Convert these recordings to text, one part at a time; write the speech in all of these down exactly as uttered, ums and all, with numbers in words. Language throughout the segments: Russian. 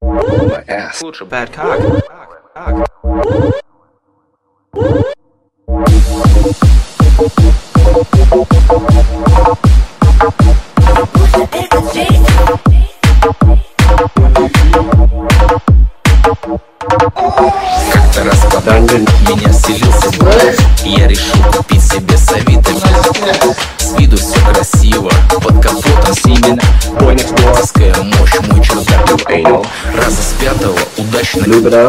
My ass. Лучше bad cock. Cock. Как-то раз по Данжен меня вселился в бар. Я решил купить себе с Авито. С виду все красиво, под капотом семена. Бойнерская мощь, мой чердак. Раза с пятого удачно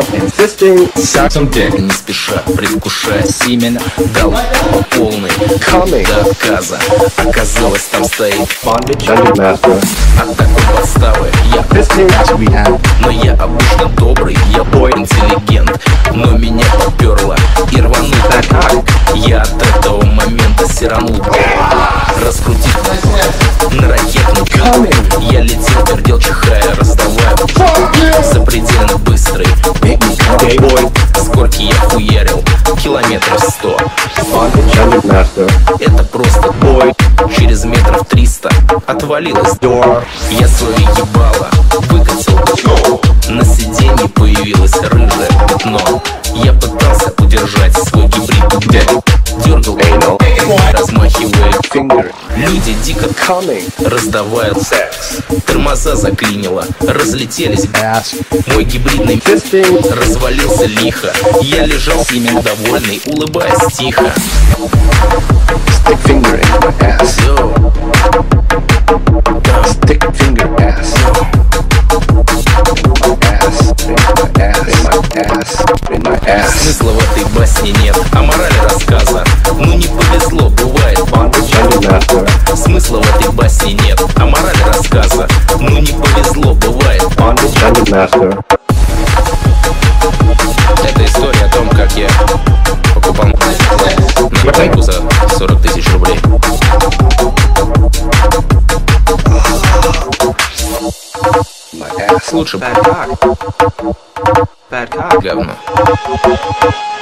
не спеша, предвкушая семена. Дал по полной до отказа. Оказалось, там стоит от такой подставы я. Но я обычно добрый, я бой интеллигент. Но меня поперло и рванул так. Я от этого момента сиранул. Раскрутив на ракетный камень, я летел, пердел, чихая, раздавая запредельно быстрый бой. С горки я хуярил километров сто. Это просто бой. Через метров триста отвалилась дор. Я свое ебало выкатил. На сиденье появилось рыжее пятно. Я пытался удержать свой гибрид, дергал, размахивая фингер. Люди дико раздавают секс. Тормоза заклинило, разлетелись. Мой гибридный развалился лихо. Я лежал с ними довольный, улыбаясь тихо. Stick finger in my ass. Yo. Stick finger ass. Ass. In my ass. In my ass. In my ass. Смысла в этой басне нет, а морали рассказа. Ну не повезло, бывает. Смысла в этой басне нет, а морали рассказа. Ну не повезло, бывает. Это история о том, как я покупал на байку за сорок тысяч рублей. Лучше bad cock. Bad cock. Говно.